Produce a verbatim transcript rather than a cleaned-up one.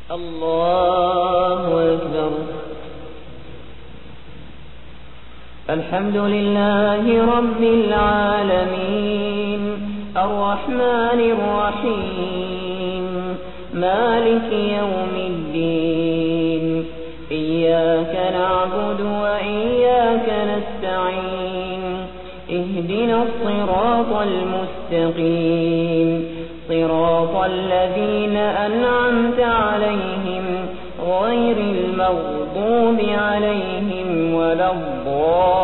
الله أكبر. الحمد لله رب العالمين الرحمن الرحيم مالك يوم الدين إياك نعبد وإياك نستعين اهدنا الصراط المستقيم صراط الذين أنعمت عليهم غير المغضوب عليهم ولا الضالين.